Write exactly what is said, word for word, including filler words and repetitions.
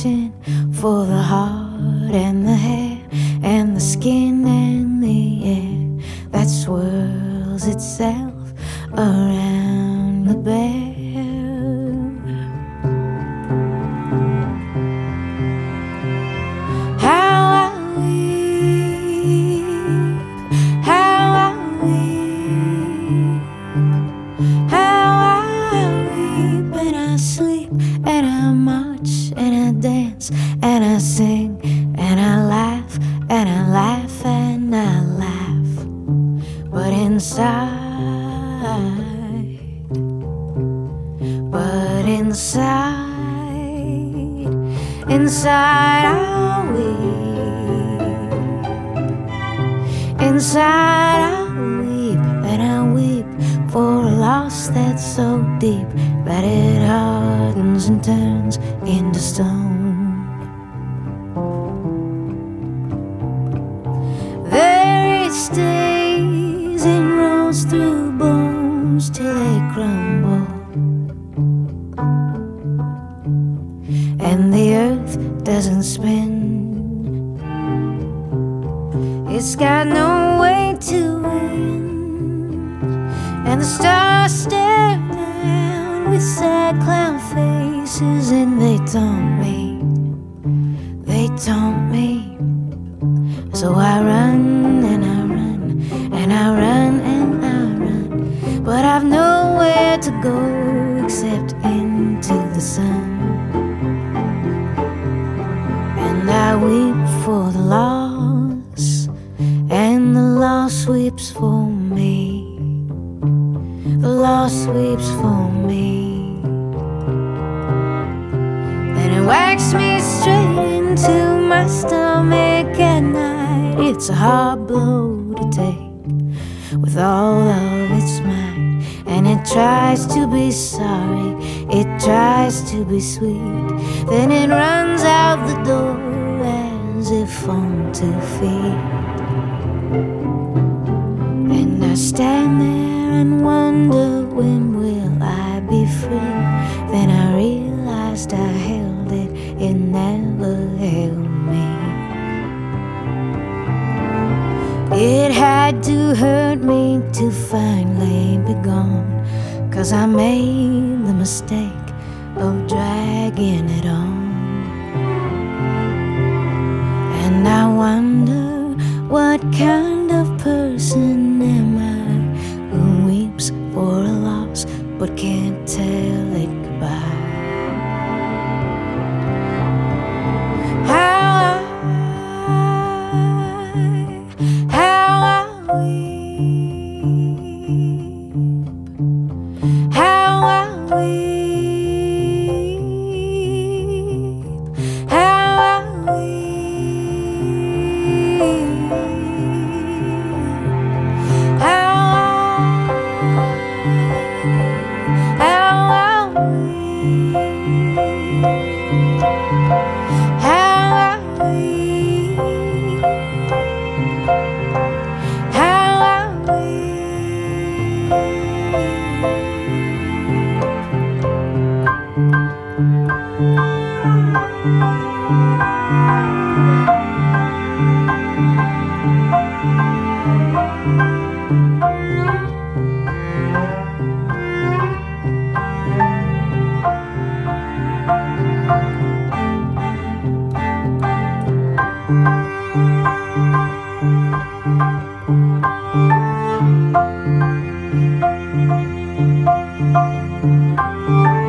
searching for the heart and the hair and the skin and the air that swirls itself around the bear. How I weep, how I weep, how I weep, and I sleep, and I march, and I dance, and I sing, and I laugh, and I laugh, and I laugh, but inside, but inside, inside I weep, inside I weep, and I weep for a loss that's so deep that it hardens and turns into stone. There it stays and rolls through bones till they crumble, and the earth doesn't spin. It's got no way to win, and the stars stare down with sad clown faces, and they taunt me, they taunt me. So I run and I run and I run and I run, but I've nowhere to go except into the sun. And I weep for the loss, and the loss weeps for me. The loss weeps for me, and it whacks me straight into my stomach at night. It's a hard blow to take with all of its might, and it tries to be sorry, it tries to be sweet, then it runs out the door as if on two feet. And I stand there and wonder, when will I be free? Then I realized I held it, it never held me. It had to hurt me to finally be gone, 'cause I made the mistake of dragging it on. And I wonder, what kind of person am I, who weeps for a loss but can't tell it goodbye? How I, how I weep, how I weep, how I weep, how I